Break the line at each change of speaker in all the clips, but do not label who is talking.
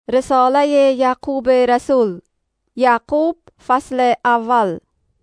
رساله یعقوب رسول. یعقوب فصل اول.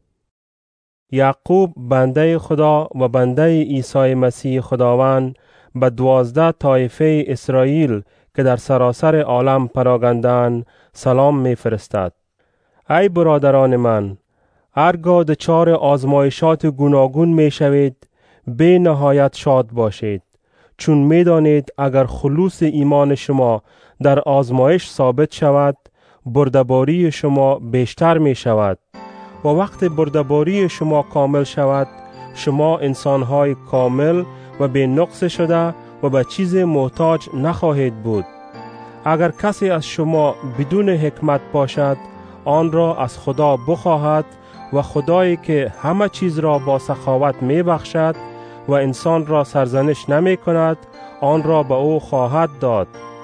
یعقوب بنده خدا و بنده عیسی مسیح خداوند به 12 طایفه اسرائیل که در سراسر عالم پراگندند سلام می فرستد. ای برادران من، هرگاه دچار آزمایشات گوناگون می شوید به نهایت شاد باشید، چون می دانید اگر خلوص ایمان شما در آزمایش ثابت شود، بردباری شما بیشتر می شود و وقت بردباری شما کامل شود، شما انسانهای کامل و بی نقص شده و به چیز محتاج نخواهید بود. اگر کسی از شما بدون حکمت باشد، آن را از خدا بخواهد و خدایی که همه چیز را با سخاوت می بخشد و انسان را سرزنش نمی کند، آن را به او خواهد داد.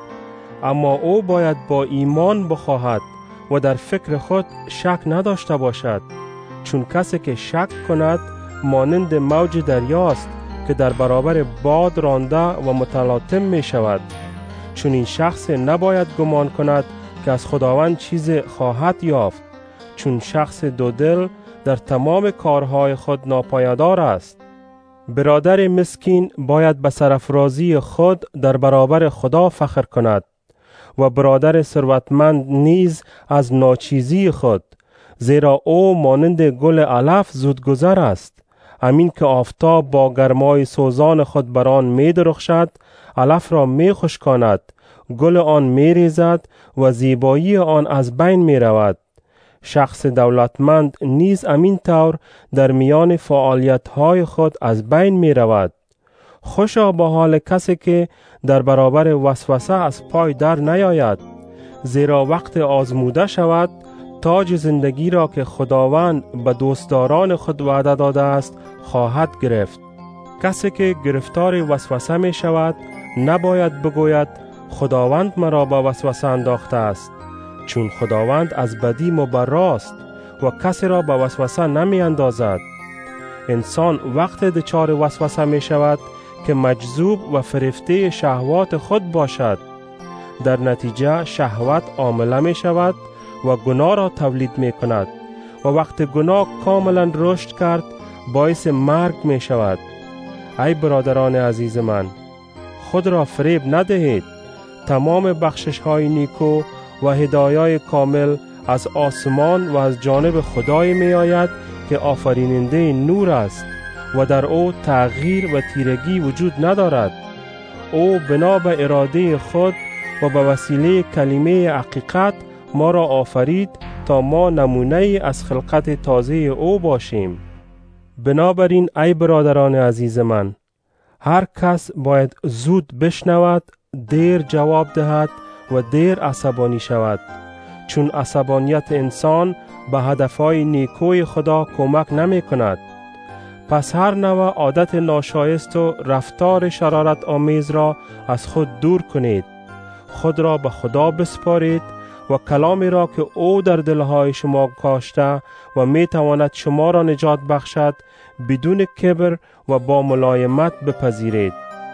اما او باید با ایمان بخواهد و در فکر خود شک نداشته باشد، چون کسی که شک کند مانند موج دریاست که در برابر باد رانده و متلاطم می شود. چون این شخص نباید گمان کند که از خداوند چیز خواهد یافت، چون شخص دودل در تمام کارهای خود ناپایدار است. برادر مسکین باید به سرافرازی خود در برابر خدا فخر کند و برادر ثروتمند نیز از ناچیزی خود، زیرا او مانند گل علف زودگذر است. همین که آفتاب با گرمای سوزان خود بر آن می درخشد، علف را می خشکاند، گل آن می ریزد و زیبایی آن از بین می رود. شخص دولتمند نیز همین طور در میان فعالیت‌های خود از بین می رود. خوشا با حال کسی که در برابر وسوسه از پای در نیاید، زیرا وقت آزموده شود تاج زندگی را که خداوند به دوستداران خود وعده داده است خواهد گرفت. کسی که گرفتار وسوسه می شود نباید بگوید خداوند مرا به وسوسه انداخته است، چون خداوند از بدی مبراست و کسی را به وسوسه نمی اندازد. انسان وقت دچار وسوسه می شود که مجذوب و فریفته شهوات خود باشد. در نتیجه شهوت عامله می شود و گناه را تولید می کند و وقت گناه کاملا رشد کرد باعث مرگ می شود. ای برادران عزیز من، خود را فریب ندهید. تمام بخشش های نیکو و هدایای کامل از آسمان و از جانب خدای می آید که آفریننده نور است و در او تغییر و تیرگی وجود ندارد. او بنا به اراده خود و به وسیله کلمه حقیقت ما را آفرید تا ما نمونه از خلقت تازه او باشیم. بنابراین ای برادران عزیز من، هر کس باید زود بشنود، دیر جواب دهد و دیر عصبانی شود، چون عصبانیت انسان به هدفهای نیکوی خدا کمک نمی کند. پس هر نوع عادت ناشایست و رفتار شرارت آمیز را از خود دور کنید. خود را به خدا بسپارید و کلامی را که او در دلهای شما کاشته و می تواند شما را نجات بخشد بدون کبر و با ملایمت بپذیرید.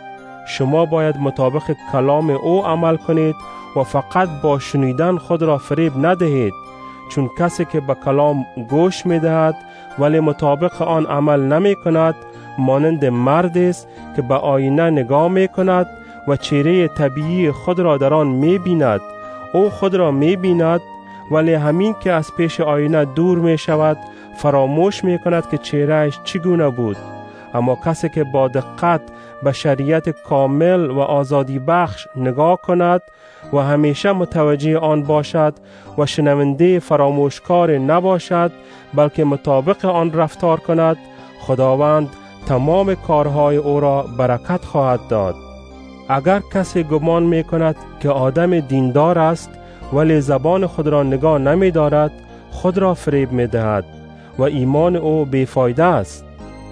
شما باید مطابق کلام او عمل کنید و فقط با شنیدن خود را فریب ندهید، چون کسی که به کلام گوش می دهد ولی مطابق آن عمل نمی کند مانند مردی است که به آینه نگاه می کند و چهره طبیعی خود را در آن می بیند. او خود را می بیند ولی همین که از پیش آینه دور می شود فراموش می کند که چهرهش چگونه بود. اما کسی که با دقت به شریعت کامل و آزادی بخش نگاه کند و همیشه متوجه آن باشد و شنونده فراموشکار نباشد بلکه مطابق آن رفتار کند، خداوند تمام کارهای او را برکت خواهد داد. اگر کسی گمان می کند که آدم دیندار است ولی زبان خود را نگاه نمی دارد، خود را فریب می دهد و ایمان او بیفایده است.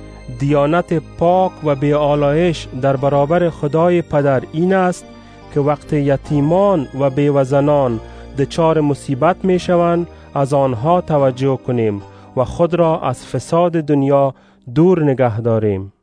دیانت پاک و بی آلایش در برابر خدای پدر این است که وقت یتیمان و بیوزنان دچار مصیبت می شوند از آنها توجه کنیم و خود را از فساد دنیا دور نگه داریم.